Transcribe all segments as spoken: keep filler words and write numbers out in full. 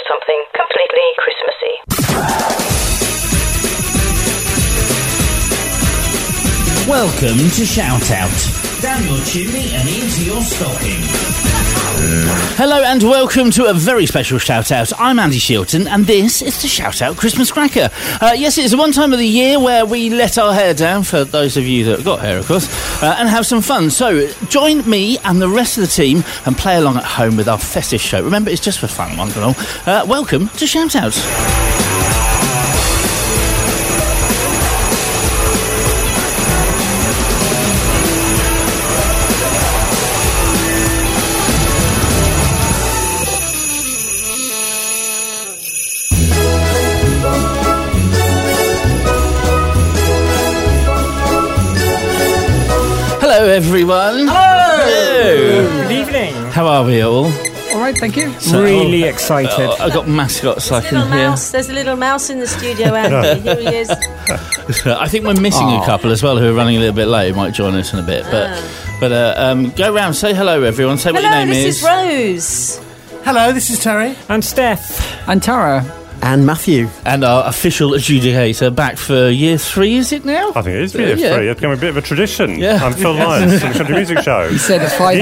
something completely Christmassy. Welcome to Shout Out. Down your chimney and into your stocking. Hello and welcome to a very special Shout Out. I'm Andy Shilton and this is the Shout Out Christmas Cracker. Uh, yes, it's the one time of the year where we let our hair down, for those of you that have got hair, of course, uh, and have some fun. So join me and the rest of the team and play along at home with our festive show. Remember, it's just for fun, one and all. Uh, welcome to Shout Out. Hello, everyone. Hello. Hello. Good evening. How are we all? All right, thank you. So, really oh, excited. Uh, I've got mascots I can hear. Mouse. There's a little mouse in the studio, Andy. Here he is. I think we're missing Aww. a couple as well who are running a little bit late. Who might join us in a bit. But Ah. but uh, um, go round, say hello, everyone. Say what Hello, your name this is. is Rose. Hello, this is Terry. And Steph. And Tara. And Matthew. And our official adjudicator back for year three, is it now? I think it is year Yeah. three. It's become a bit of a tradition. Yeah. I'm Phil Lyons from the Country Music Show. He said a five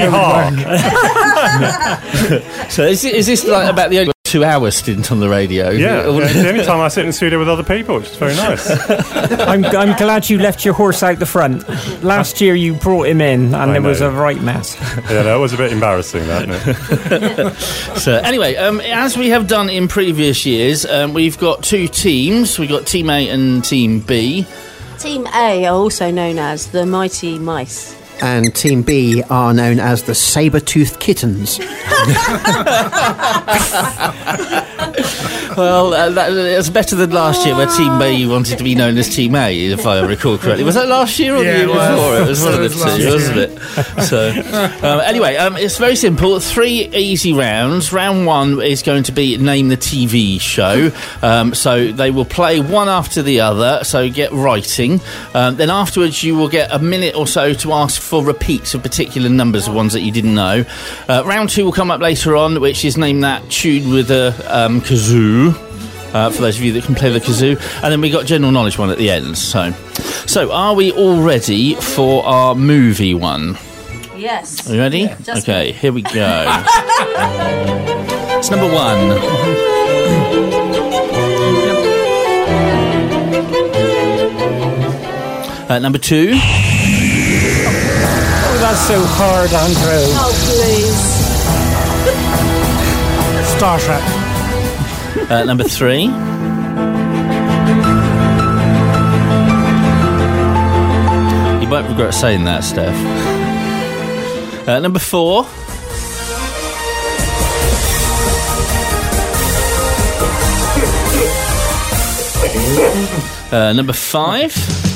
Yeehaw. would work. So is, it, is this like about the only two-hour stint on the radio? Yeah, yeah, it's the only time I sit in the studio with other people, which is very nice. I'm, I'm glad you left your horse out the front. Last year you brought him in and I there was know. a right mess. Yeah, that was a bit embarrassing, that, isn't it? So anyway, um, as we have done in previous years, um, we've got two teams. We've got Team A and Team B. Team A are also known as the Mighty Mice. And Team B are known as the Saber-Toothed Kittens. Well, uh, that, it's better than last year, where Team B wanted to be known as Team A, if I recall correctly. Was that last year or Yeah, the year it was. before? It was So one of it the was last two, year. wasn't it? So, um, anyway, um, it's very simple. Three easy rounds. Round one is going to be Name the T V Show. Um, so they will play one after the other, so get writing. Um, then afterwards, you will get a minute or so to ask for repeats of particular numbers, of ones that you didn't know. Uh, round two will come up later on, which is Name That Tune with a um, Kazoo. Uh, for those of you that can play the kazoo, and then we got general knowledge one at the end. So, so are we all ready for our movie one? Yes. Are you ready? Just Okay, here we go. It's number one. Uh, number two. Oh, that's so hard, Andrew. Oh, please. Star Trek. Uh, number three. You might regret saying that, Steph. Uh, number four. Uh, number five.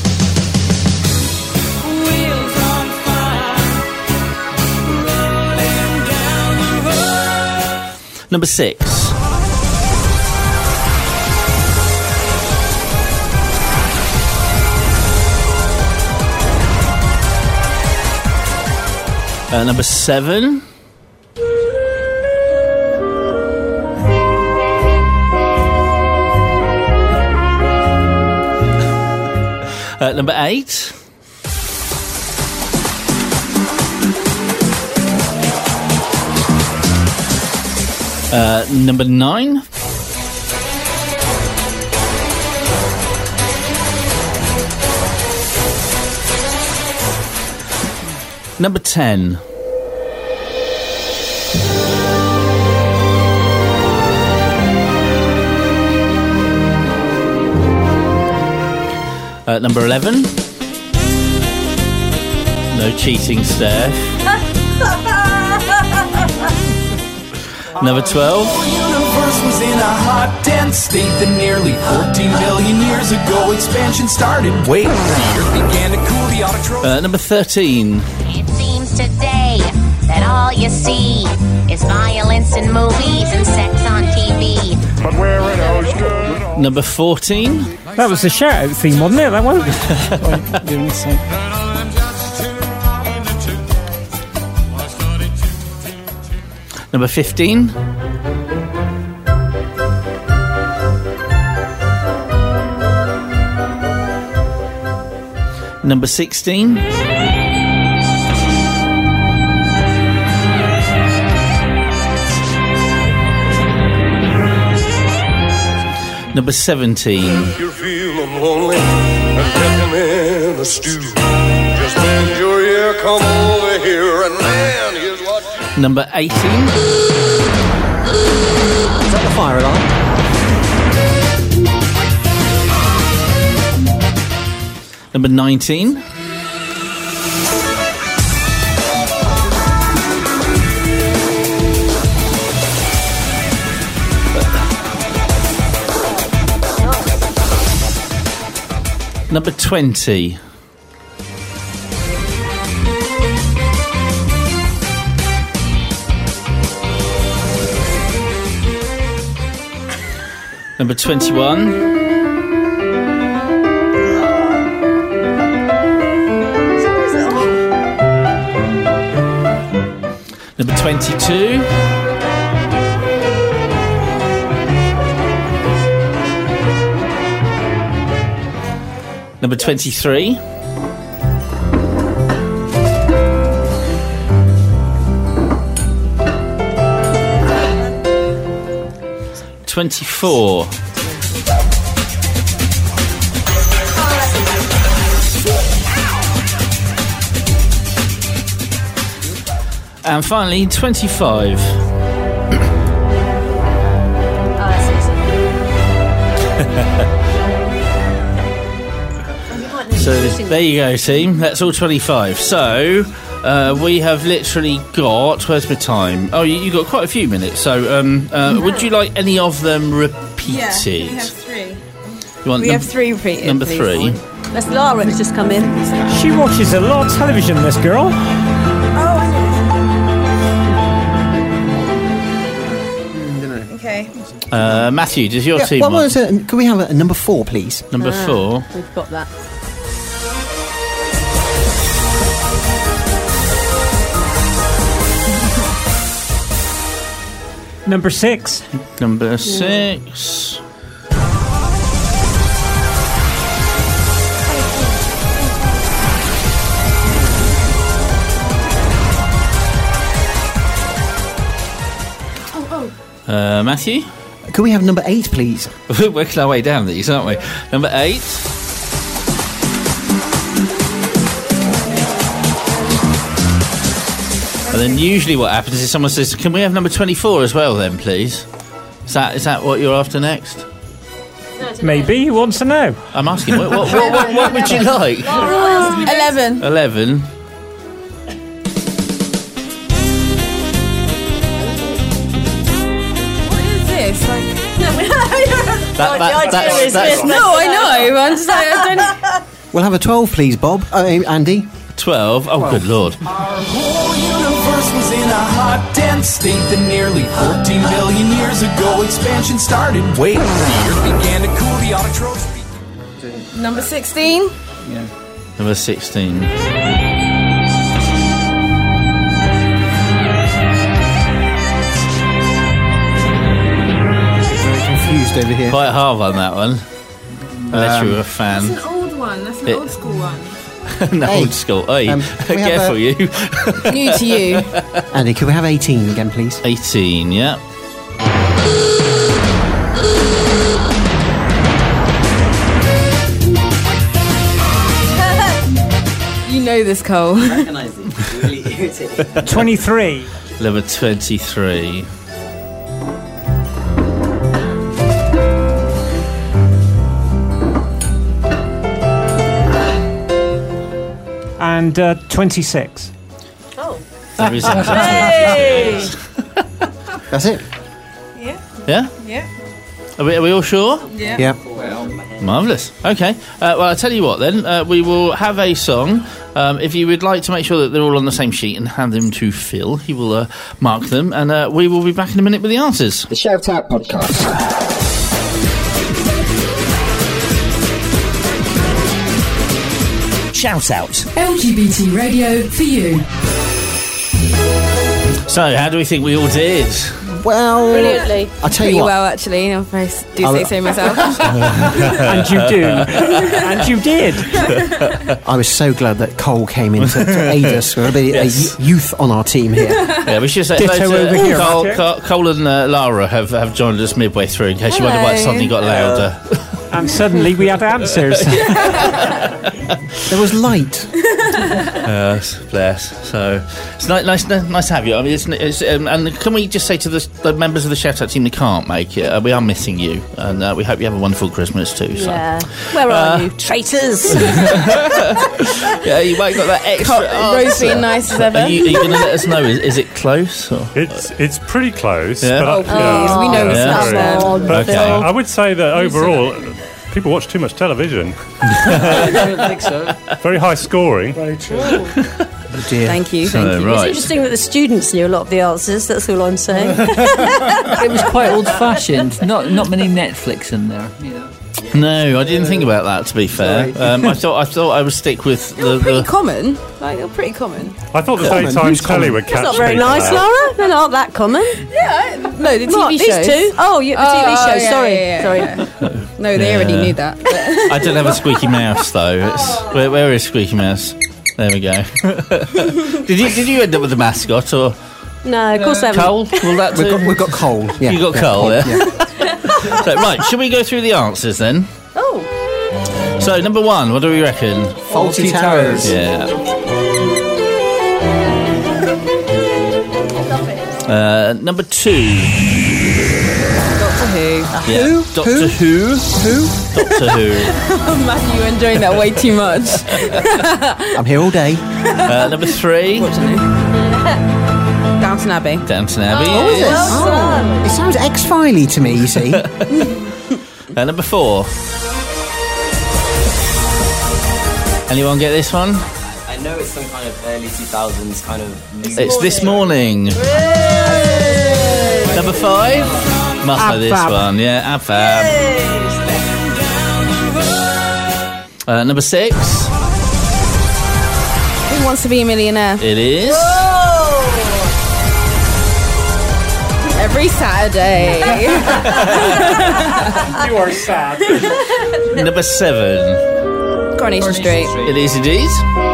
Number six. Uh, number seven. Uh, number eight. Uh, number nine. Number ten. Uh, number eleven. No cheating, Steph. Number twelve. The universe was in a hot, dense state that nearly fourteen billion years ago expansion started. Wait, the earth began to cool, the autotroph... Uh, number thirteen. It seems today that all you see is violence in movies and sex on T V. But where it goes good. Number fourteen. That was the shout-out theme, wasn't it, that one? Number fifteen. Number sixteen. Number seventeen. You're feeling lonely and getting in a stew. Just bend your ear, come over here, and man, here's what you... Number eighteen. Is that the fire alarm? Number nineteen. Number twenty. Number twenty-one. Number twenty-two. Number twenty-three. Twenty-four. And finally, twenty-five. So there you go, team. That's all twenty-five. So uh, we have literally got. Where's my time? Oh, you, you got quite a few minutes. So um, uh, would you like any of them repeated? Yeah, we have three. You want we num- have three repeated. Number please. three. That's Lara who's just come in. She watches a lot of television, this girl. Oh, I know. Okay. Uh, Matthew, does your Yeah, team what want was it? Can we have a, a number four, please? number Ah, four? We've got that. Number six. Number six. Uh, Matthew? Can we have number eight, please? We're working our way down these, aren't we? Number eight. And then usually what happens is someone says, can we have number twenty-four as well then, please? Is that is that what you're after next? Maybe he wants to know. I'm asking, what, what, what, what, what would you like? Eleven. Eleven. What is this? Like, That, that, that's, that's no, I know. I'm just like, I don't. We'll have a twelve, please, Bob. Uh, Andy. twelve. Oh, good lord. Our whole universe was in a hot, dense state that nearly fourteen billion years ago expansion started. Wait, the earth began to cool, the autotrophs... Number sixteen. Number sixteen. Very confused over here. Quite hard on that one. Unless Um, you were a fan. That's an old one. That's an It- old school one. No, Hey, old school. Hey, um, can we have careful a- you. New to you. Andy, can we have eighteen again, please? eighteen, yeah. You know this, Cole. twenty-three. Number twenty-three. And uh, twenty-six. There is a Hey! That's it. Yeah. Yeah? Yeah. Are we, are we all sure? Yeah. Yeah. Marvellous. Okay. Uh, well, I'll tell you what then. Uh, we will have a song. Um, if you would like to make sure that they're all on the same sheet and hand them to Phil, he will uh, mark them. And uh, we will be back in a minute with the answers. The Shout Out Podcast. Shout Out. L G B T radio for you. So, how do we think we all did? Well, Brilliantly. I'll tell Pretty you what. well, actually. If I s- do say so myself. And you do. And you did. I was so glad that Cole came in to, to aid us. We're a bit Yes. a youth on our team here. Yeah, we should say Ditto hello to over here, Cole, Roger. Cole, Cole and uh, Lara have, have joined us midway through in case you wonder why it Hello. suddenly got louder. And suddenly we had answers. There was light. Uh, bless. So it's ni- nice, nice, nice to have you. I mean, it's, it's, um, and can we just say to the, the members of the Shout Out team that can't make it, uh, we are missing you, and uh, we hope you have a wonderful Christmas too. So. Yeah. Where are Uh, you, traitors? Yeah, you might got that extra. Co- Rose answer. being nice as ever. Are you, are you going to let us know? Is, is it close? Or? It's it's pretty close. Yeah? But I, Oh, please, we know it's Yeah. not Sorry. them. Come on, But Okay. uh, I would say that overall, people watch too much television. I don't think so. Very high scoring. Very true. Oh dear. Thank you, So, thank you. right. It's interesting that the students knew a lot of the answers. That's all I'm saying. It was quite old-fashioned. Not not many Netflix in there. You know. No, I didn't think about that. To be fair, Sorry. um, I thought I thought I would stick with the. You're pretty the common. Like, you're pretty common. I thought the Common? daytime Who's telly common? would catch That's not very people nice, out. Lara. They're not that common. Yeah, no, the T V What, shows. these two? Oh, yeah, the Oh, T V shows. yeah, Sorry, yeah, sorry. yeah, yeah. No, they already Yeah. knew that. but- I don't have a squeaky mouse though. It's, where, where is Squeaky Mouse? There we go. did you did you end up with the mascot or No, of course they haven't. Cole? Will that We've do? got, we've got Cole. Yeah. You got yeah, Cole, yeah. yeah. So, right, should we go through the answers then? Oh, So number one, what do we reckon? Faulty Towers. Yeah. Uh, number two. Doctor Who. Yeah. Doctor Who. Who? Doctor Who. Matthew, you're enjoying that way too much. I'm here all day. Uh, number three. Downton Abbey. Downton Abbey. Oh, is it? well Oh, it sounds X-Filey to me, you see. Uh, number four. Anyone get this one? I know it's some kind of early two thousands kind of music. It's This Morning. Number five. Must know this Ab Fab. one. Yeah, Ab Fab. Uh, number six. Who Wants to Be a Millionaire? It is. Every Saturday. You are sad. Number seven. Coronation Street. It is indeed.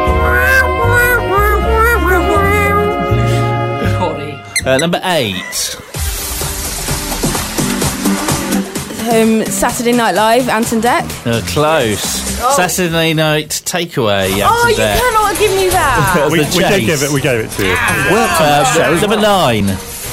Uh, number eight. Um, Saturday Night Live, Anton Deck. Uh, close. Saturday Night Takeaway. Oh, you Deck. cannot give me that. We, we The did Chase. give it. We gave it to you. Uh, number nine.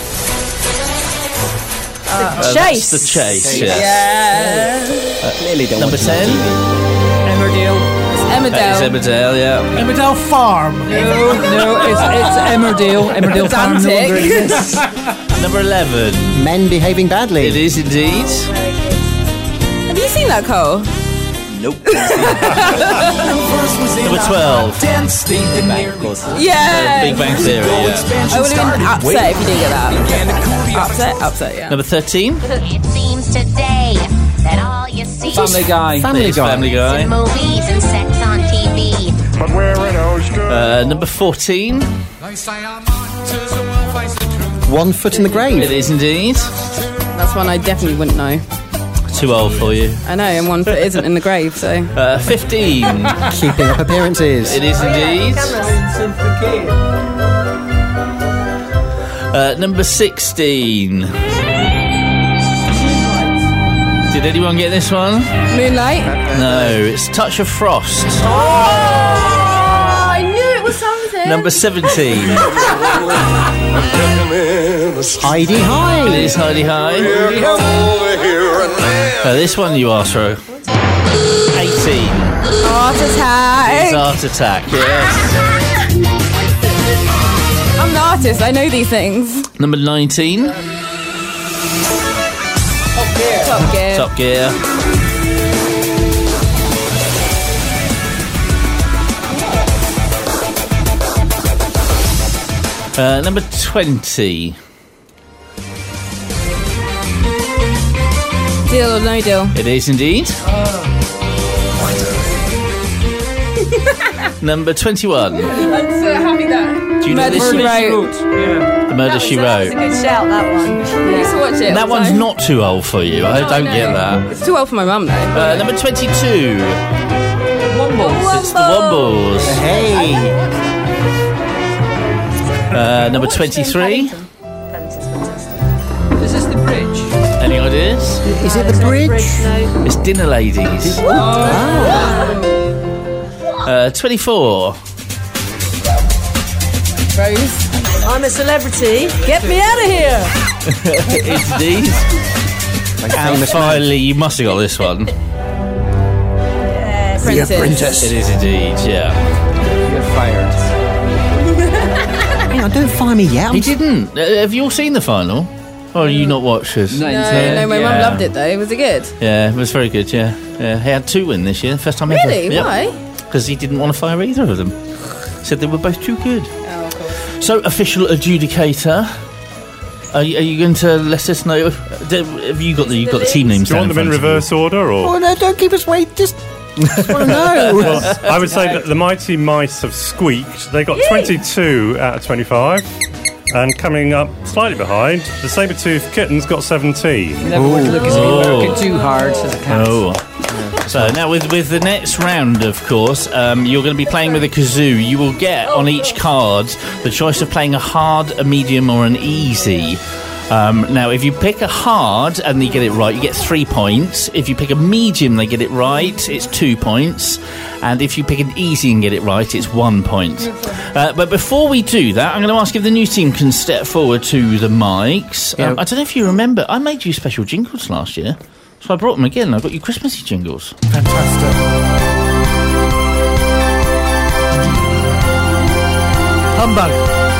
Uh, Chase. that's the Chase. Yes. Yeah. Clearly don't Number watch it on ten. T V. Emmerdale. It's That is Emmerdale. Emmerdale, yeah. Emmerdale Farm. No, no, it's, it's Emmerdale. Emmerdale Farm. No Dantic. longer exists. Number eleven. Men behaving badly. It is indeed. Have you seen that, Cole? Nope. Number twelve. Of course. Yeah. Big Bang Theory, yeah. I would have been upset if you didn't get that. Upset, upset, yeah. Number thirteen. It seems today that all you see Family Guy. Family It's Guy. Family Guy. is movies and sex on T V. But we're in Oyster. Uh, number fourteen. One foot in the grave. It is indeed. That's one I definitely wouldn't know. Too old for you. I know, and one foot isn't in the grave, so. Uh, fifteen. Keeping up appearances. It is indeed. Uh, number sixteen. Did anyone get this one? Moonlight. No, it's Touch of Frost. Oh, I knew it was something. Number seventeen. Heidi It High. is Heidi High. Come over here and man. Uh, this one you asked for. eighteen. Heart It's attack. Art Attack, yes. I'm an artist, I know these things. Number nineteen. Top Gear. Top Gear. Uh, number twenty. Deal or no deal? It is indeed. Number twenty-one. I'm so happy that. Do you know Murder, this She one? Wrote. Yeah. The Murder, She That was a Wrote. good shout, that one. I used to watch it. That all the one's time. not too old for you. I don't No. get that. It's too old for my mum, though. Uh, number twenty-two. Wombles. It's the Wombles. Hey. Uh, number twenty-three. Is this the bridge? Any ideas? Is it the bridge? No. It's Dinner Ladies. Uh, twenty-four. Rose. I'm a celebrity. Get me out of here. It's these. And finally, you must have got this one. Yes. Princess. Apprentice. It is indeed, yeah. You're fired. Hang on, don't fire me yet. He I'm didn't. Uh, have you all seen the final? Or are you not watchers? No, No, no, my mum Yeah. loved it, though. Was it good? Yeah, it was very good, yeah. Yeah, he had two win this year, first time ever. Really? Why? Because he didn't want to fire either of them. Said they were both too good. Oh, of course. So, official adjudicator. Are you, are you going to let us know? Have you got the you got the team names? Do you want down them in front of you? reverse order, or? Oh, no, don't keep us waiting. Just, just want to know. Well, I would say that the Mighty Mice have squeaked. They got twenty-two out of twenty-five. And coming up slightly behind, the Saber-toothed Kittens got seventeen. Never would look as if Oh. you're working too hard as a cat. Oh. So now with, with the next round, of course, um, you're going to be playing with a kazoo. You will get on each card the choice of playing a hard, a medium or an easy. Um, now, if you pick a hard and they get it right, you get three points. If you pick a medium, they get it right, it's two points. And if you pick an easy and get it right, it's one point. Uh, but before we do that, I'm going to ask if the new team can step forward to the mics. Um, I don't know if you remember, I made you special jingles last year. So I brought them again. I got you Christmassy jingles. Fantastic. Humbug.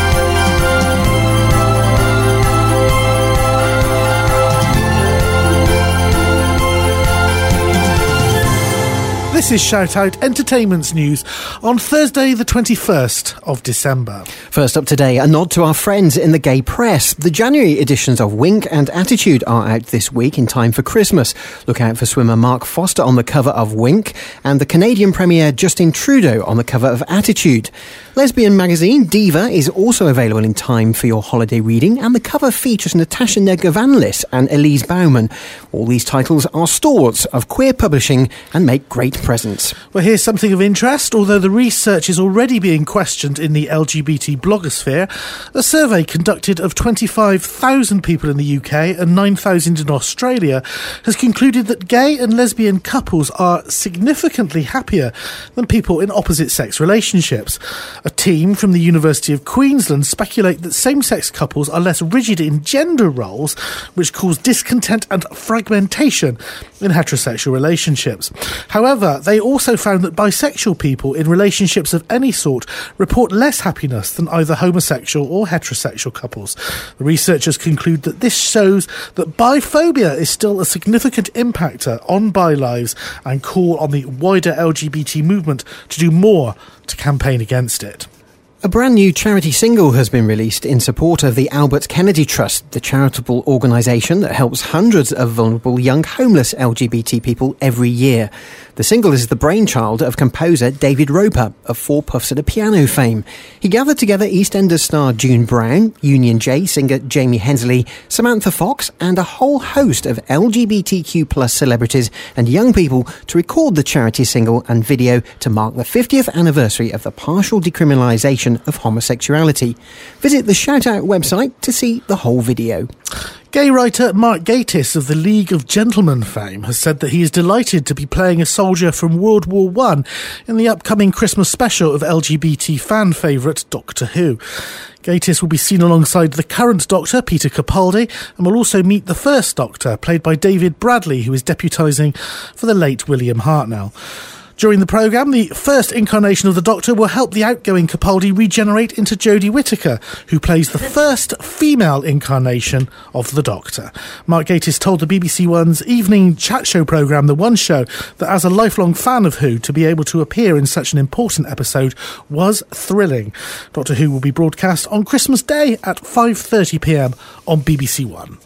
This is Shout Out Entertainment's news on Thursday the twenty-first of December. First up today, a nod to our friends in the gay press. The January editions of Wink and Attitude are out this week in time for Christmas. Look out for swimmer Mark Foster on the cover of Wink and the Canadian Premier Justin Trudeau on the cover of Attitude. Lesbian magazine Diva is also available in time for your holiday reading, and the cover features Natasha Negovanlis and Elise Bauman. All these titles are stalwarts of queer publishing and make great presents. Well, here's something of interest. Although the research is already being questioned in the L G B T blogosphere, a survey conducted of twenty-five thousand people in the U K and nine thousand in Australia has concluded that gay and lesbian couples are significantly happier than people in opposite-sex relationships. A team from the University of Queensland speculate that same-sex couples are less rigid in gender roles, which cause discontent and fragmentation in heterosexual relationships. However, they also found that bisexual people in relationships of any sort report less happiness than either homosexual or heterosexual couples. The researchers conclude that this shows that biphobia is still a significant impactor on bi lives and call on the wider L G B T movement to do more to campaign against it. A brand new charity single has been released in support of the Albert Kennedy Trust, the charitable organisation that helps hundreds of vulnerable young homeless L G B T people every year. The single is the brainchild of composer David Roper of Four Puffs at a Piano fame. He gathered together EastEnders star June Brown, Union J singer Jamie Hensley, Samantha Fox and a whole host of L G B T Q plus celebrities and young people to record the charity single and video to mark the fiftieth anniversary of the partial decriminalisation of homosexuality. Visit the Shout Out website to see the whole video. Gay writer Mark Gatiss of the League of Gentlemen fame has said that he is delighted to be playing a soldier from World War One in the upcoming Christmas special of L G B T fan favourite Doctor Who. Gatiss will be seen alongside the current Doctor, Peter Capaldi, and will also meet the first Doctor, played by David Bradley, who is deputising for the late William Hartnell. During the programme, the first incarnation of the Doctor will help the outgoing Capaldi regenerate into Jodie Whittaker, who plays the first female incarnation of the Doctor. Mark Gatiss told the B B C One's evening chat show programme, The One Show, that as a lifelong fan of Who, to be able to appear in such an important episode was thrilling. Doctor Who will be broadcast on Christmas Day at five thirty p m on B B C One.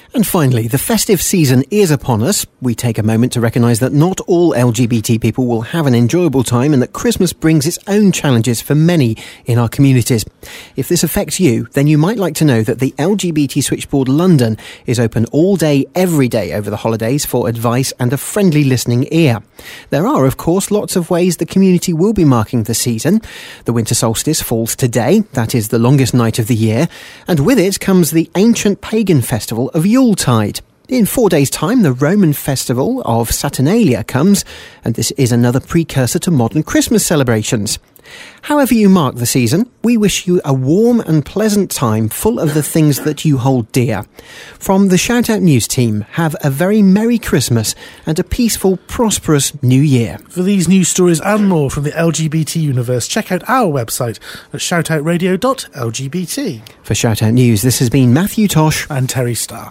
And finally, the festive season is upon us. We take a moment to recognise that not all L G B T people will have an enjoyable time and that Christmas brings its own challenges for many in our communities. If this affects you, then you might like to know that the L G B T Switchboard London is open all day, every day over the holidays for advice and a friendly listening ear. There are, of course, lots of ways the community will be marking the season. The winter solstice falls today. That is the longest night of the year. And with it comes the ancient pagan festival of Yuletide. In four days' time, the Roman festival of Saturnalia comes, and this is another precursor to modern Christmas celebrations. However you mark the season, we wish you a warm and pleasant time full of the things that you hold dear. From the Shout Out News team, have a very Merry Christmas and a peaceful, prosperous New Year. For these news stories and more from the L G B T universe, check out our website at shout out radio dot L G B T. For Shout Out News, this has been Matthew Tosh and Terry Starr.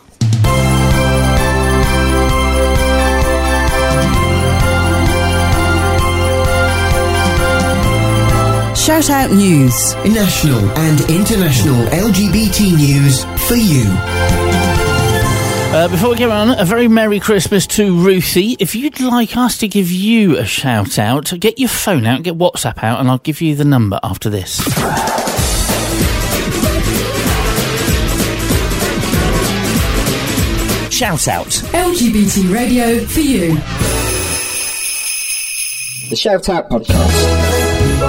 Shout Out News. National and international L G B T news for you. Uh, before we get on, a very Merry Christmas to Ruthie. If you'd like us to give you a shout out, get your phone out, get WhatsApp out, and I'll give you the number after this. Shout Out. L G B T radio for you. The Shout Out podcast.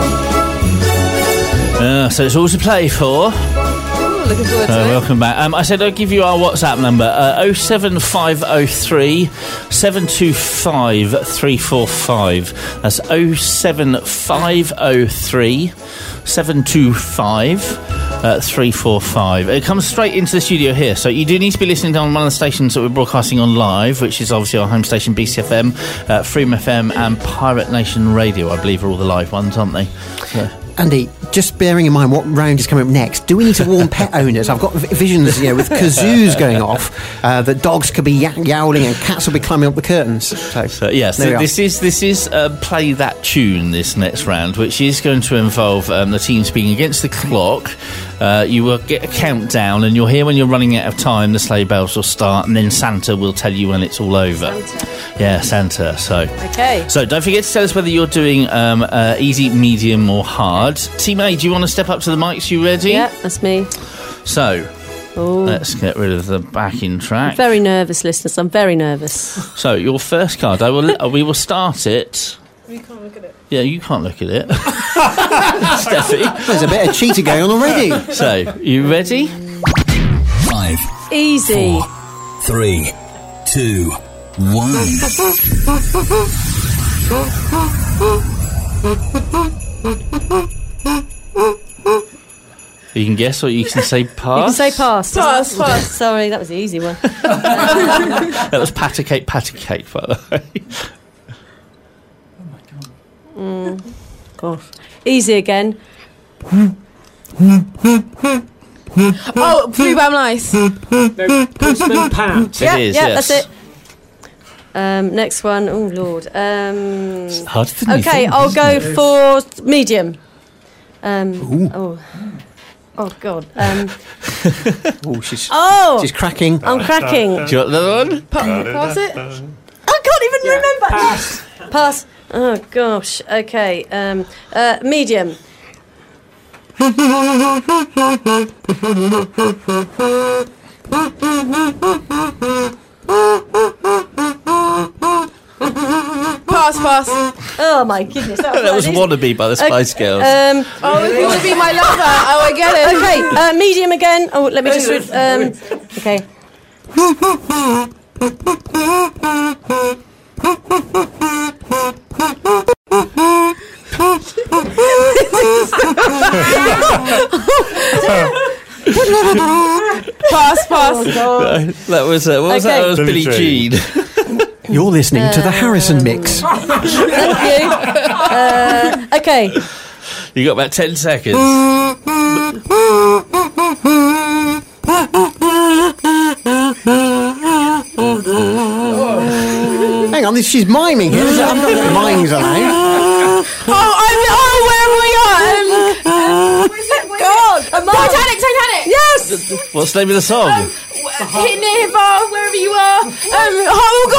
Uh, so it's all to play for. Ooh, looking forward to Uh, it. welcome back. Um, I said I'll give you our WhatsApp number, uh, oh seven five oh three, seven two five, three four five. That's oh seven five oh three, seven two five, three four five. It comes straight into the studio here, so you do need to be listening on one of the stations that we're broadcasting on live, which is obviously our home station, B C F M, uh, Freedom F M and Pirate Nation Radio, I believe are all the live ones, aren't they? So. Andy, just bearing in mind what round is coming up next, do we need to warn pet owners? I've got v- visions, you know, with kazoos going off, uh, that dogs could be y- yowling and cats will be climbing up the curtains. So, so yes, there we are. this is this is uh, play that tune this next round, which is going to involve um, the team speaking against the clock. Uh, you will get a countdown, and you'll hear when you're running out of time. The sleigh bells will start, and then Santa will tell you when it's all over. Santa. Yeah, Santa. So Okay. So don't forget to tell us whether you're doing um, uh, easy, medium, or hard. Team A, do you want to step up to the mics? You ready? Yeah, that's me. So Oh. let's get rid of the backing track. I'm very nervous, listeners. I'm very nervous. So your first card, I will. uh, we will start it. You can't look at it. Yeah, you can't look at it. Steffi. There's a bit of cheating going on already. So, you ready? Five, Easy. three, two, one. You can guess or you can say pass. You can say pass. Pass, pass. Sorry, that was the easy one. That was patty cake, patty cake, by the way. Mm. Gosh. Easy again. Oh, Blue Bam Lice. No, Postman Pat. It yeah, is, yeah, yes. that's it. Um, next one. Oh Lord. Um, Harder than you okay, think, I'll isn't go for medium. Um, oh, oh God. Um, Oh, she's, oh, she's cracking. I'm cracking. Do you want another one? Pa- pass it. I can't even remember. Pass. Pass. Oh gosh. Okay. Um, uh, medium. Pass, pass. Oh my goodness. That was, That was easy. Wannabe by the Spice Girls. Um, Oh, if you want to be my lover. Oh, I get it. okay. Uh, medium again. Oh, let me just. Re- um, okay. Pass, pass. that was, uh, what was that? Okay. That was Billie Billie Jean. You're listening to the Harrison Mix. Thank you. Uh, okay. You got about ten seconds. Hang on, this, she's miming here. I'm not mimes allowed. Oh, I'm, oh, where are we at? Um, God. Come on. Titanic, Titanic. Yes. What's the name of the song? Um, hit near far, wherever you are. Um, oh,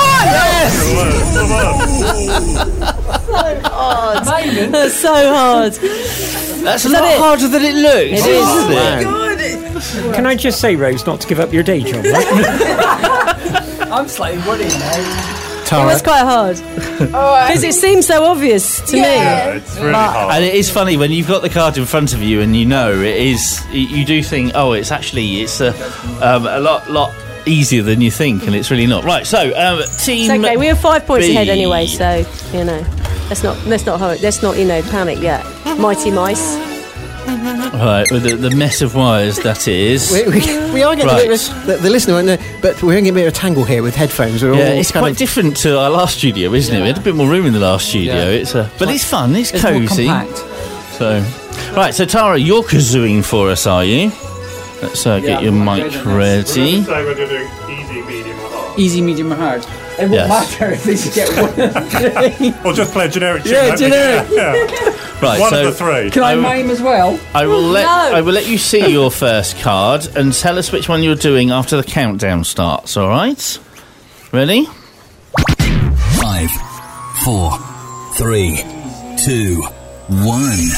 God! So hard. That's so hard. That's a Is lot that it? harder than it looks. It is. isn't it? Can I just say, Rose, not to give up your day job, right? I'm slightly worried now. It was quite hard because it seems so obvious to Yeah, me. it's really But- hard. And it is funny when you've got the card in front of you and you know it is. You, you do think, oh, it's actually it's a, um, a lot lot easier than you think, and it's really not. Right. So, um, team. It's okay. We have five points B. ahead anyway, so you know, let's not let's not hurry, let's not you know panic yet. Mighty mice. Right, with the, the mess of wires that is. We, we, we are getting Right. a bit of, the, the listener won't know, but we're getting a bit of a tangle here with headphones. We're Yeah, all it's kind quite of, different to our last studio, isn't it? We had a bit more room in the last studio. Yeah. It's a, but it's fun. It's, It's more cosy. compact. So, right. So Tara, you're kazooing for us, are you? Let's uh, get Yeah, your I'm mic ready. ready. Say we're doing easy, medium, or hard. Easy, medium, or hard. It won't Yes. matter if they just get one. Or just play a generic tune. Yeah, don't we? generic. Yeah, yeah. Right. One so of the three. Can I I- mime as well? I will let No. I will let you see your first card and tell us which one you're doing after the countdown starts. All right? Ready? Five, four, three, two, one.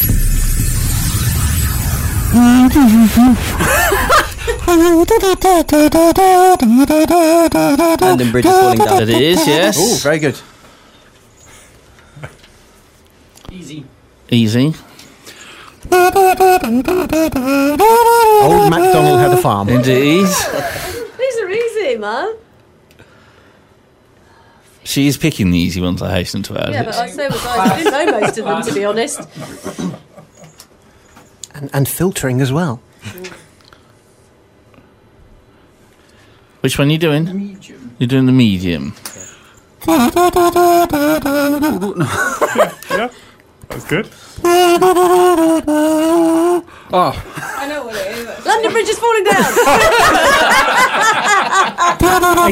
London Bridge is falling down. It is. Yes. oh, very good. Easy. Easy. Old MacDonald had a farm. Indeed. These are easy, man. She is picking the easy ones, I hasten to add. Yeah, but I so was I. I didn't know most of them, to be honest. And, and filtering as well. Which one are you doing? Medium. You're doing the medium. Yeah, that's good. Oh, I know what it is. London Bridge is falling down. I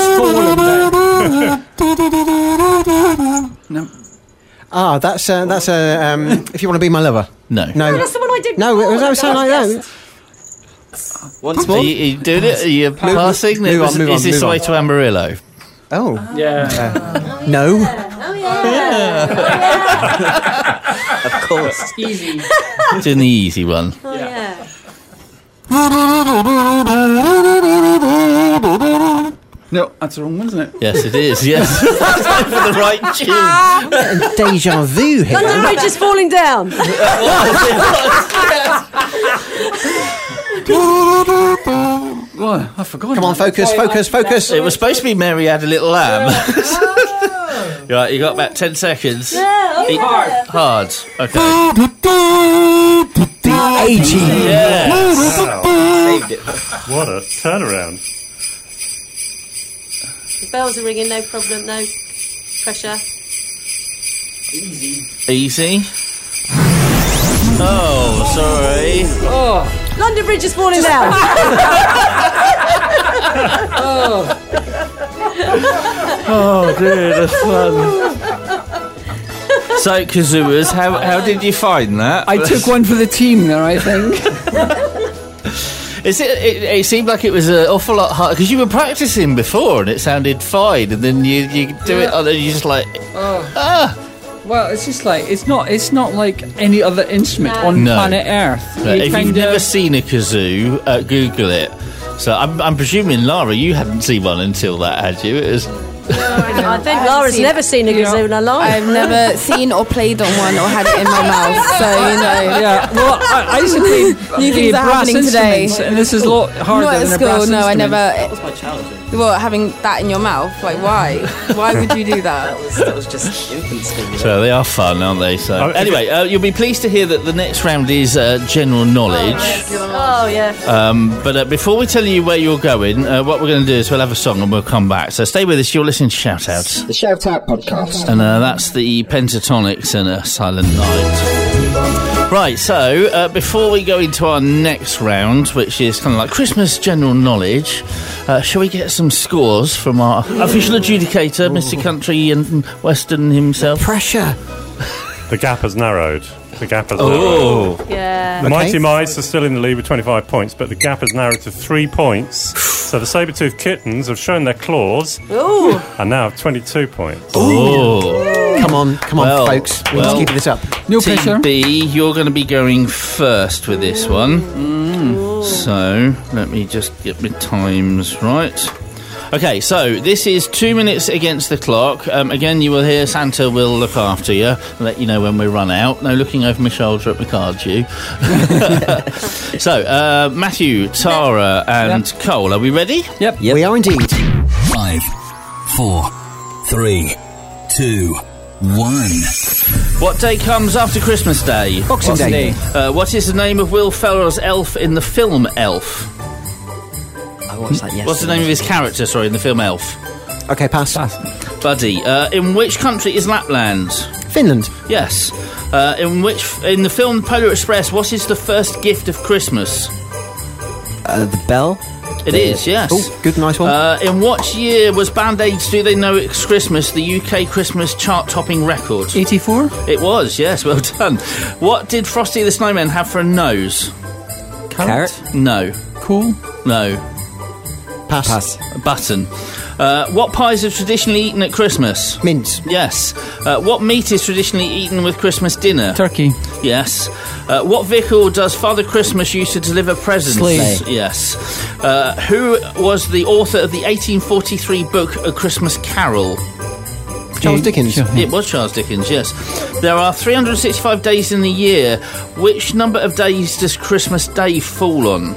think it's fallen down. no. Ah, that's uh, that's uh, um, If You Want to Be My Lover. No. No, Oh, that's the one I did. no, before. was that something like that? Yes. Once Are more. you, are you doing it? Are you passing? move Was- on, move is on, this move the way on. to Amarillo? Oh, Yeah. no. Oh yeah. Of course. Easy. Doing the easy one. Oh yeah. No, that's the wrong one, isn't it? Yes, it is. Yes. That's for the right tune. Deja vu here. London Bridge is falling down. Well, I forgot. Come on, focus, focus, focus. It was supposed to be Mary Had a Little Lamb. Right, you got about ten seconds. Yeah. Eat- Okay. Hard. Okay. The eighties. Yes. Wow. Saved it. What a turnaround. The bells are ringing. No problem. No pressure. Easy. Oh, sorry. Oh, London Bridge is falling down. oh. Oh, dear, that's fun. So, Kazooers, how, how did you find that? I took one for the team there, I think. Is it, it, it seemed like it was an awful lot harder because you were practicing before and it sounded fine, and then you, you do it and then you're just like, Oh. ah. Well, it's just like it's not. It's not like any other instrument on No. planet Earth. No, You if kind you've of- never seen a kazoo, uh, Google it. So I'm, I'm presuming, Lara, you hadn't seen one until that, had you? It was, I think Laura's seen- never seen a kazoo in her life. I've never seen or played on one or had it in my mouth, so you know. Yeah, well, I, I used to play New things play are brass happening today. instruments, and this is a lot harder Not at than a school, brass no, I instrument. never. That was my childhood. Well, having that in your mouth, like why? Why would you do that? That was, that was just infant school. You know? so they are fun, aren't they? So Oh, anyway, uh, you'll be pleased to hear that the next round is uh, general knowledge. Oh yeah. Um, but uh, before we tell you where you're going, uh, what we're going to do is we'll have a song and we'll come back. So stay with us. You're listening to Shout Outs. The Shout Out Podcast. And uh, that's the Pentatonics and a Silent Night. Right, so uh, before we go into our next round, which is kind of like Christmas general knowledge, uh, shall we get some scores from our official adjudicator, Mister Country and Western himself? Pressure. The gap has narrowed. The gap has Oh. narrowed. Yeah. The Okay. Mighty Mice are still in the lead with twenty-five points, but the gap has narrowed to three points. So the saber-toothed kittens have shown their claws Ooh. and now have twenty-two points. Oh. Come on, come on, Well, folks. Let's well. keep this up. No Team pressure. B, you're going to be going first with this one. So, let me just get my times right. Okay, so this is two minutes against the clock. Um, again, you will hear Santa will look after you, let you know when we run out. No looking over my shoulder at my cards, you. So, uh, Matthew, Tara, and Yep. Cole, are we ready? Yep. We are indeed. Five, four, three, two, one. What day comes after Christmas Day? Boxing Day. Uh, what is the name of Will Ferrell's elf in the film Elf? I watched that yesterday. What's the name of his character, sorry, in the film Elf? Okay, pass. Buddy. Uh, in which country is Lapland? Finland. Yes. Uh, in which, in the film Polar Express, what is the first gift of Christmas? Uh, the bell? It is, yes. Oh, good, nice one. Uh, in what year was Band-Aid's Do They Know It's Christmas the U K Christmas chart-topping record? eighty-four? It was, yes, well done. What did Frosty the Snowman have for a nose? Carrot? No. Cool. No. Pass. Pass. A button. Uh, what pies are traditionally eaten at Christmas? Mince. Yes. Uh, what meat is traditionally eaten with Christmas dinner? Turkey. Yes. Uh, what vehicle does Father Christmas use to deliver presents? Sleigh. Yes. Uh, who was the author of the eighteen forty-three book A Christmas Carol? Charles Dickens. Sure. It was Charles Dickens, yes. There are three hundred sixty-five days in the year. Which number of days does Christmas Day fall on?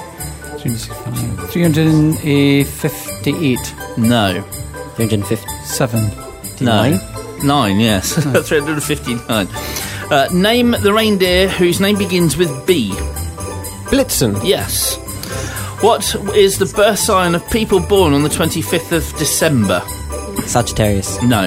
three hundred fifty-eight. No. three hundred fifty. Seven. No. Nine, yes. three hundred fifty-nine. Uh, name the reindeer whose name begins with B. Blitzen. Yes. What is the birth sign of people born on the twenty-fifth of December? Sagittarius. No.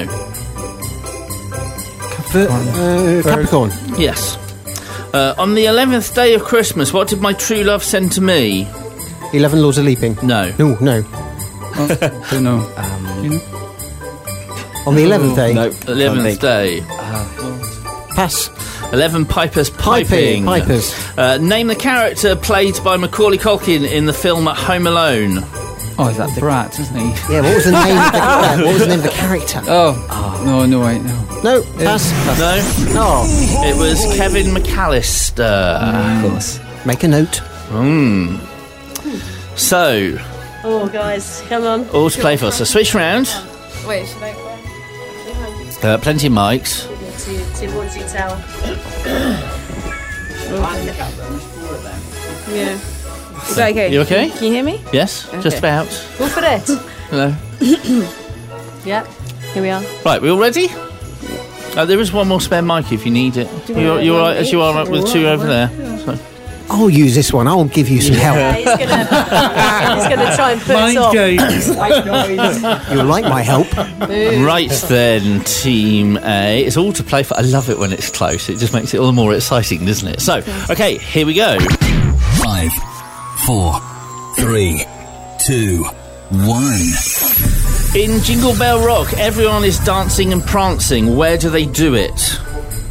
Uh, Capricorn. Yes. Uh, on the eleventh day of Christmas, what did my true love send to me? Eleven Laws of Leaping. No. No, no. Oh, don't know. Um, On the eleventh day. no. eleventh day. Pass. Eleven pipers piping. Piping. Pipers. Uh, name the character played by Macaulay Culkin in the film Home Alone. Oh, is that Brat, isn't he? Yeah, what was the name of the, uh, what was the name of the character? Oh, no, no, wait, no. No, pass. No. Oh. It was Kevin McAllister. Of course. Make a note. Mm. So, Oh, guys, come on. all to play for. So switch round. Wait, should I play? Uh, plenty of mics. To, to, what does it tell? Yeah. Is that okay? You okay? Can you hear me? Yes, Okay. just about. Go for it. Hello. Yep. Here we are. Right, we all ready? Uh, there is one more spare mic if you need it. Do we You're, want you're one all right as you are each? with two over there. So. I'll use this one. I'll give you some Yeah, help. he's gonna, he's gonna try and put us Mind off. games. White noise. You'll like my help. Right then, Team A. It's all to play for. I love it when it's close. It just makes it all the more exciting, doesn't it? So, okay, here we go. Five, four, three, two, one. In Jingle Bell Rock, everyone is dancing and prancing. Where do they do it?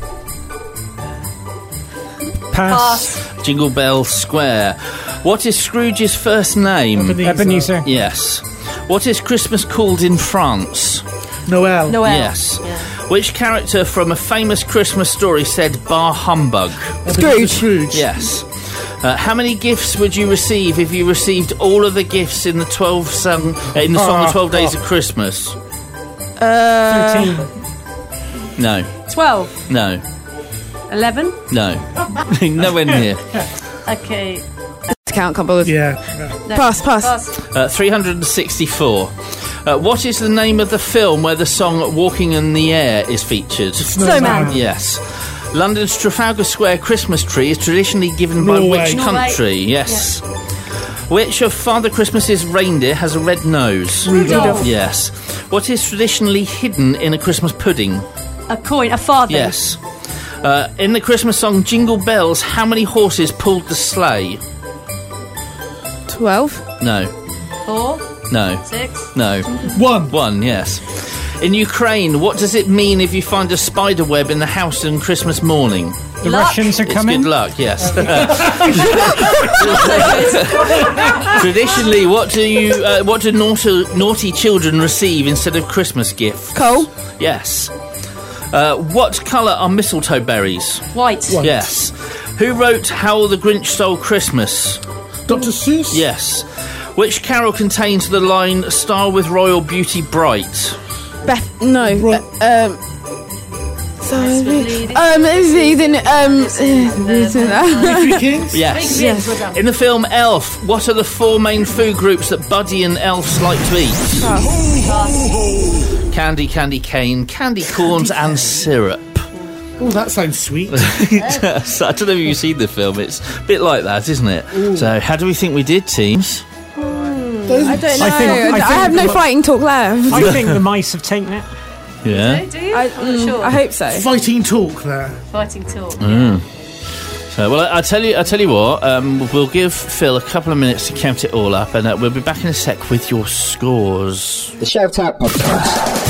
Pass. Jingle Bell Square. What is Scrooge's first name? Ebenezer. Yes. What is Christmas called in France? Noel. Noel. Yes. Which character from a famous Christmas story said "Bar humbug"? Scrooge. Scrooge. Yes. Uh, how many gifts would you receive if you received all of the gifts in the twelve song uh, in the song "The Twelve Days of Christmas"? Uh, Thirteen. No. twelve. No. eleven. No. Nowhere near. Okay. count, can't bother. Yeah. No. Pass, pass. Pass. Uh, three hundred sixty-four. Uh, what is the name of the film where the song "Walking in the Air" is featured? Snowman. Yes. London's Trafalgar Square Christmas tree is traditionally given by Norway. which Norway. country? Yes. Which of Father Christmas's reindeer has a red nose? Rudolph. Yes. What is traditionally hidden in a Christmas pudding? A coin. A farthing. Yes. Uh, in the Christmas song "Jingle Bells," how many horses pulled the sleigh? Twelve. No. Four. No. Six. No. One. One, yes. In Ukraine, what does it mean if you find a spider web in the house on Christmas morning? The Russians are It's coming. good luck, yes. Traditionally, what do you, uh, what do naughty, naughty children receive instead of Christmas gifts? Coal. Yes. Uh, what colour are mistletoe berries? White. White. Yes. Who wrote How the Grinch Stole Christmas? Doctor Seuss? Yes. Which carol contains the line "Star with royal beauty bright"? Beth. No. Uh, um. Sorry. Um. Then. Um. Three Kings? Yes. Yes. In the film Elf, what are the four main food groups that Buddy and Elves like to eat? Candy, candy cane, candy corns, and syrup. Oh, that sounds sweet. So, I don't know if you've seen the film. It's a bit like that, isn't it? Ooh. So, how do we think we did, teams? I don't know. I I, think- I think have no the- fighting talk left. I think the mice have taken it. Yeah. Do you? I, I'm not sure. I hope so. Fighting talk there. Fighting talk. Mm. So, well, I, I tell you, I tell you what. Um, we'll give Phil a couple of minutes to count it all up, and uh, we'll be back in a sec with your scores. The Shout Out Podcast.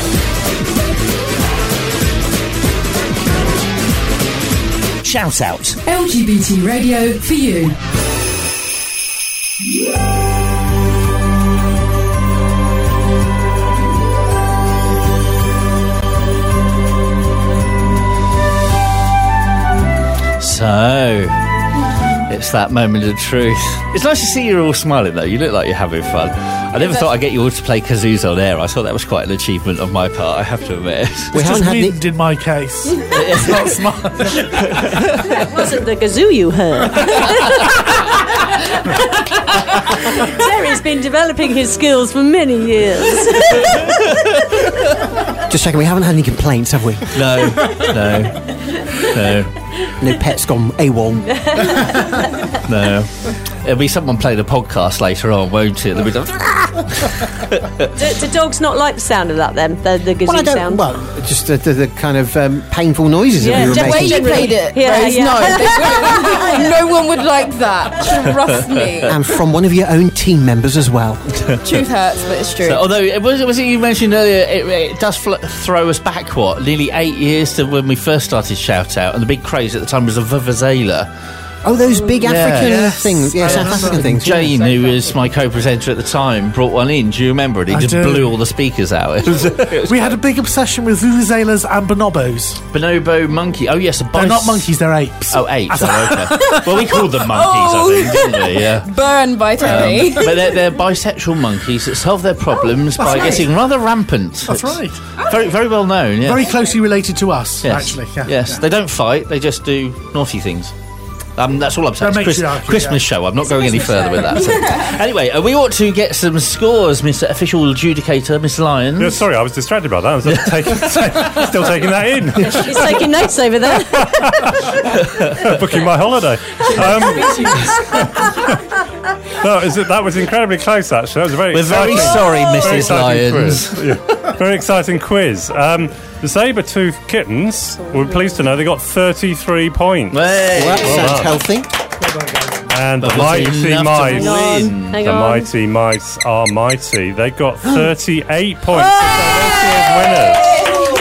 Shout Out. L G B T radio for you. So, it's that moment of truth. It's nice to see you all smiling, though. You look like you're having fun. I never thought I'd get you all to play kazoos on air. I thought that was quite an achievement on my part, I have to admit. We it's just wind in my case. It's not smart. That wasn't the kazoo you heard. Terry's been developing his skills for many years. Just checking, we haven't had any complaints, have we? No, no, no. No pet's gone AWOL. No. It'll be someone playing a podcast later on, won't it? They'll be like, do, do dogs not like the sound of that then? The, the kazoo Well, I don't, sound? well, just the, the, the kind of um, painful noises Yeah, that we were The way making. you played it, Yeah, Rose, yeah. no. No one would like that. Trust me. And from one of your own team members as well. Truth hurts, but it's true. So, although it was, was it you mentioned earlier, it, it does fl- throw us back, what, nearly eight years to when we first started Shout Out, and the big craze at the time was a Vuvuzela. Oh, those big African Yes. things. Yeah, I South remember. African things. Jane, who was my co-presenter at the time, brought one in. Do you remember it? He I just do. blew all the speakers out. It was, it was We had a big obsession with vuvuzelas and bonobos. bonobo monkey. Oh, yes, a They're bice- not monkeys, they're apes. Oh, apes. Oh, okay. Well, we called them monkeys, I think, didn't we? Yeah. Burn by Terry. Um, but they're, they're bisexual monkeys that solve their problems that's by right. getting rather rampant. That's It's right. Very, very well known. Yes. Very closely related to us, Yes. actually. Yeah, yes, yeah. they don't fight. They just do naughty things. Um, that's all I'm saying. That It's makes Chris- it argue, Christmas yeah. show. I'm not It's a going any Christmas further with that. So. Anyway, uh, we ought to get some scores, Mister Official Adjudicator, Miss Lyons. No, sorry, I was distracted by that. I was taking, still taking that in. He's taking notes over there. Booking my holiday. Um, no, is it, that was incredibly close, actually. That was a very We're exciting, very sorry, very Missus exciting Lyons. quiz. Yeah, very exciting quiz. Um, the Saber-toothed kittens, we're pleased to know they got thirty-three points. Hey. Well, that Well sounds done. healthy. And the That was mighty enough to mice, win. Hang the on. mighty mice are mighty. They got thirty-eight points. So they're this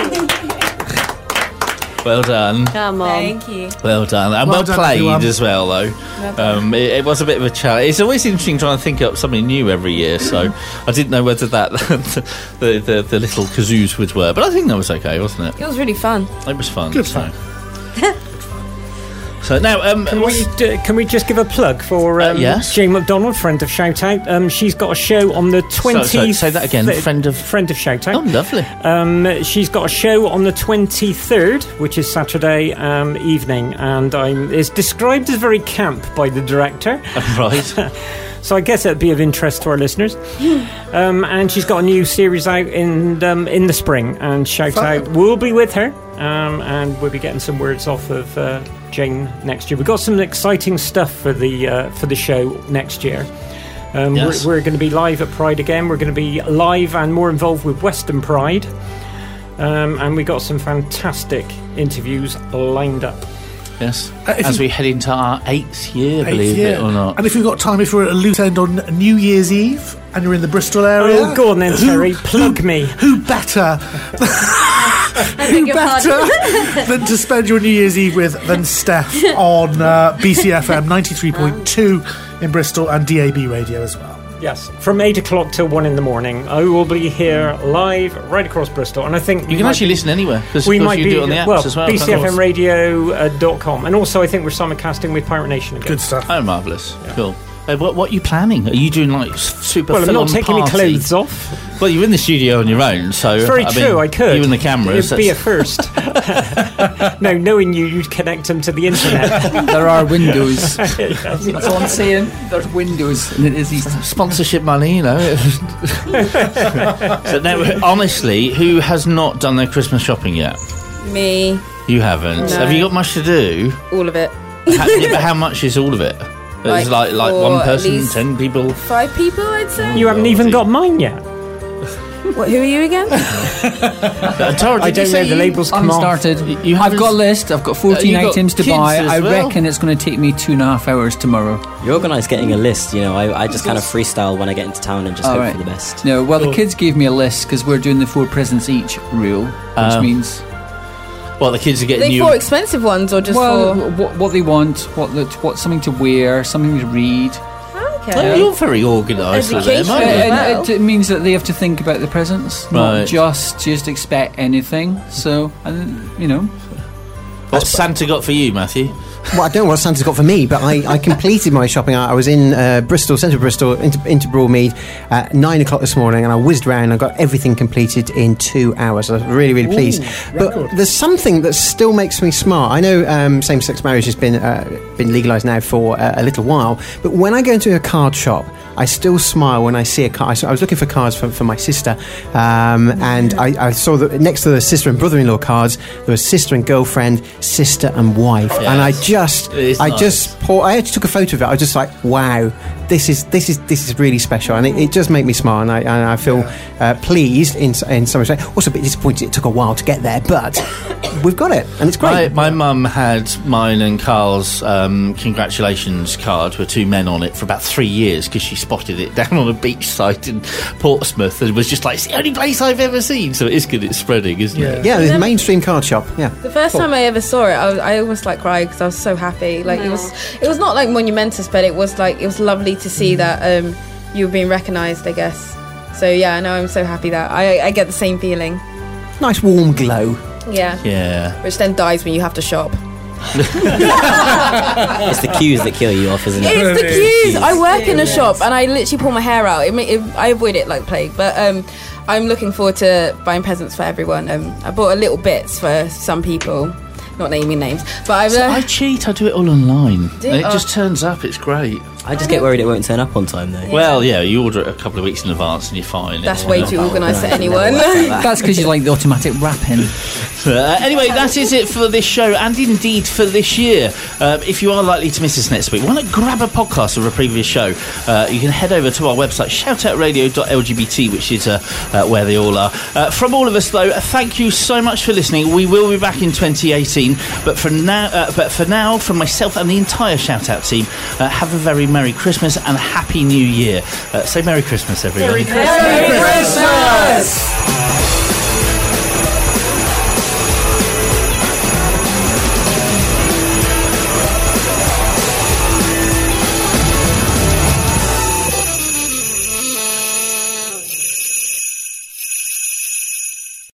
Well done. Come on. Thank you. Well done. And Well well, done, played everyone. as well, though. Um, it, it was a bit of a challenge. It's always interesting trying to think up something new every year, so I didn't know whether that the, the, the little kazoos would work. But I think that was okay, wasn't it? It was really fun. It was fun. Good so. fun. So now, um, Can we, d- can we just give a plug for um, Uh, yes. Jane McDonald, friend of Shout Out? Um, she's got a show on the twentieth. Sorry, sorry, say that again. Friend of friend of Shout Out. Oh, lovely. Um, she's got a show on the twenty-third, which is Saturday um, evening, and I'm, it's described as very camp by the director. Right. So I guess it'd be of interest to our listeners. Um, and she's got a new series out in um, in the spring, and Shout Fun. Out will be with her, um, and we'll be getting some words off of uh, Jane next year. We've got some exciting stuff for the uh, for the show next year. Um, Yes. We're, we're going to be live at Pride again. We're going to be live and more involved with Western Pride, um, and we got some fantastic interviews lined up. Yes. Uh, if As you- we head into our eighth year, Eighth believe year. it or not. And if we've got time, if we're at a loose end on New Year's Eve, and you're in the Bristol area... Oh, go on then, Terry. Who, plug who, me. Who better... Who better than to spend your New Year's Eve with than Steph on uh, B C F M ninety-three point two in Bristol and D A B radio as well. Yes, from eight o'clock till one in the morning. I will be here live right across Bristol, and I think you can actually be, listen anywhere because we might you be do it on the apps well, as well. B C F M radio dot com, and also I think we're simulcasting with Pirate Nation again. Good stuff. Oh, marvellous! Yeah. Cool. Uh, what, what are you planning? Are you doing like super? Well, I'm not taking party? my clothes off. Well, you're in the studio on your own, so it's very I true. mean, I could. You and the cameras. It'd be a first. No, knowing you, you'd connect them to the internet. There are windows. Yes. That's all I'm saying. There's windows, and it is easy. Sponsorship money, you know. So now, honestly, who has not done their Christmas shopping yet? Me. You haven't. No. Have you got much to do? All of it. How, yeah, but how much is all of it? It's like like, like one person, ten people. Five people, I'd say. You haven't even got mine yet. What? Who are you again? Tara, I don't know. The labels come I'm off. started. You I've got a list. I've got fourteen uh, got items to kids buy. as I well. reckon it's going to take me two and a half hours tomorrow. You organise getting a list, you know. I, I just kind of freestyle when I get into town and just All hope right. for the best. No, well, Cool. the kids gave me a list because we're doing the four presents each rule, which Um, means. Well, the kids are Are getting they you. for expensive ones or just well, for? what, what they want, what the, what something to wear, something to read. Okay. Well, you're very organised with them, Education. aren't you? Yeah. And well. it, it means that they have to think about the presents, Right. not just just expect anything. So, and you know, What's Santa got for you, Matthew? Well, I don't know what Santa's got for me, but I, I completed my shopping. I, I was in uh, Bristol, centre of Bristol, into, into Broadmead at nine o'clock this morning, and I whizzed round. I got everything completed in two hours. I was really, really pleased. Ooh, but record. there's something that still makes me smile. I know um, same-sex marriage has been uh, been legalised now for uh, a little while, but when I go into a card shop, I still smile when I see a card. I was looking for cards for, for my sister, um, and I, I saw that next to the sister and brother-in-law cards, there was sister and girlfriend, sister and wife, Yes. and I just, It is I nice. just, pour, I actually took a photo of it. I was just like, wow, this is this is this is really special, and it, it does make me smile, and I, and I feel uh, pleased in in some respect. Also a bit disappointed it took a while to get there, but we've got it, and it's My, great. my mum had mine and Carl's um, congratulations card with two men on it for about three years because she spotted it down on a beach site in Portsmouth and was just like, it's the only place I've ever seen. So it is good, it's spreading, isn't it? Yeah, there's a mainstream card shop. Yeah. The first time I ever saw it, I, was, I almost like cried because I was so happy. Like it was, it was not like monumentous, but it was like it was lovely to see that um, you were being recognised, I guess. So yeah, no, I'm so happy that I, I get the same feeling. Nice warm glow. Yeah. Yeah. Which then dies when you have to shop. It's the queues that kill you off, isn't it? It's the queues. I work in a shop and I literally pull my hair out. It, ma- it, I avoid it like plague, but um, I'm looking forward to buying presents for everyone. Um, I bought a little bits for some people, not naming names, but I've. So Uh, I cheat, I do it all online. Do- and it oh. just turns up, it's great. I just get worried it won't turn up on time, though. Well, yeah, you order it a couple of weeks in advance and you're fine. That's It's, way uh, too organised for anyone. that's because you like the automatic wrapping. Uh, anyway, that is it for this show and indeed for this year. Uh, if you are likely to miss us next week, why not grab a podcast of a previous show? Uh, you can head over to our website, shout out radio dot L G B T, which is uh, uh, where they all are. Uh, from all of us, though, thank you so much for listening. We will be back in twenty eighteen, but for now, uh, but for now, from myself and the entire Shout Out team, uh, have a very Merry Christmas and a Happy New Year. Uh, say Merry Christmas, everyone. Merry Christmas!